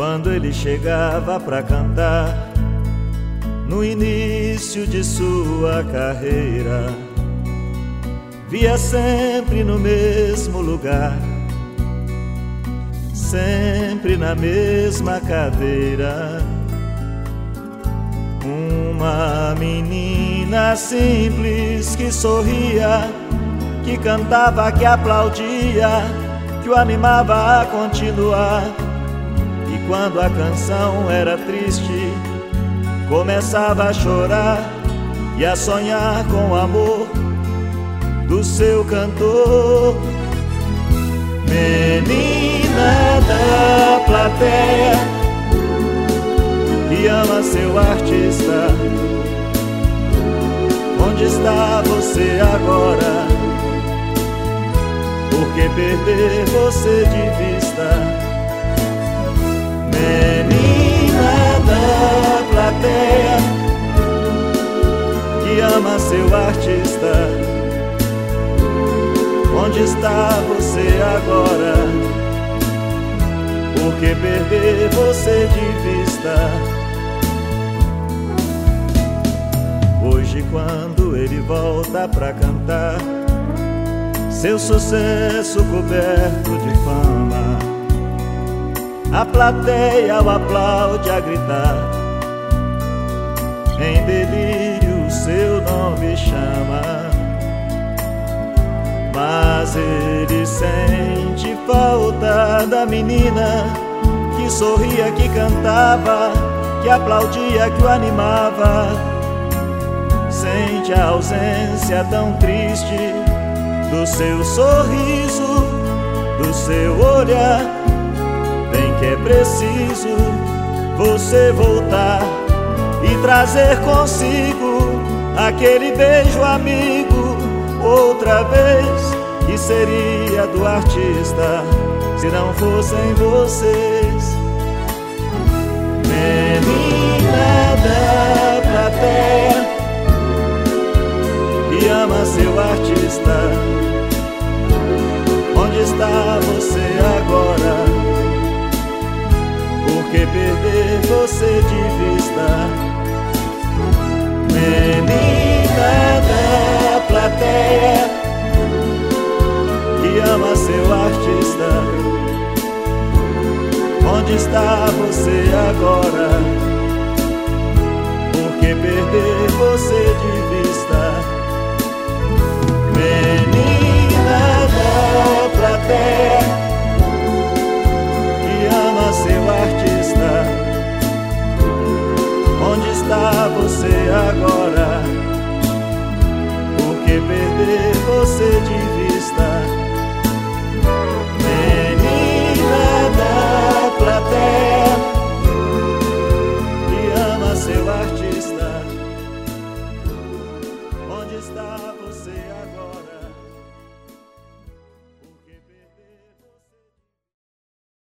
Quando ele chegava pra cantar, no início de sua carreira, via sempre no mesmo lugar, sempre na mesma cadeira, uma menina simples que sorria, que cantava, que aplaudia, que o animava a continuar. E quando a canção era triste, começava a chorar e a sonhar com o amor do seu cantor. Menina da plateia que ama seu artista, onde está você agora? Por que perder você de vista? Menina da plateia que ama seu artista, onde está você agora? Por que perder você de vista? Hoje, quando ele volta pra cantar seu sucesso coberto de fama, a plateia o aplaude a gritar, em delírio o seu nome chama. Mas ele sente falta da menina que sorria, que cantava, que aplaudia, que o animava. Sente a ausência tão triste do seu sorriso, do seu olhar. Bem que é preciso você voltar e trazer consigo aquele beijo amigo outra vez, que seria do artista se não fossem vocês. Menina da plateia que ama seu artista, onde está você agora? Por que perder você de vista? Menina da plateia que ama seu artista, onde está você agora? Por que perder você de vista? Menina da plateia que ama seu artista, onde está você agora? Por que perder você de vista?